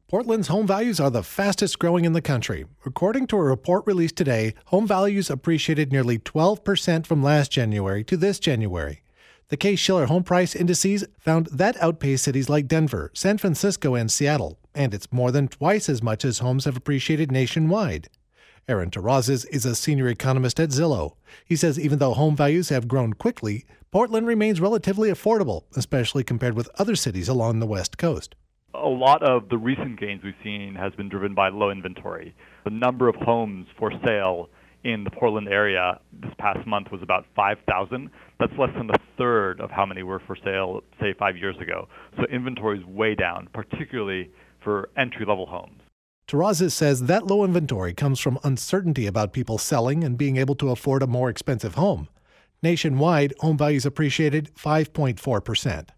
Portland's home values are the fastest growing in the country. According to a report released today, home values appreciated nearly 12% from last January to this January. The Case-Shiller home price indices found that outpaced cities like Denver, San Francisco, and Seattle, and it's more than twice as much as homes have appreciated nationwide. Aaron Terrazas is a senior economist at Zillow. He says even though home values have grown quickly, Portland remains relatively affordable, especially compared with other cities along the West Coast. A lot of the recent gains we've seen has been driven by low inventory. The number of homes for sale in the Portland area this past month was about 5,000. That's less than a third of how many were for sale, say, 5 years ago. So inventory is way down, particularly for entry-level homes. Terrazas says that low inventory comes from uncertainty about people selling and being able to afford a more expensive home. Nationwide, home values appreciated 5.4%.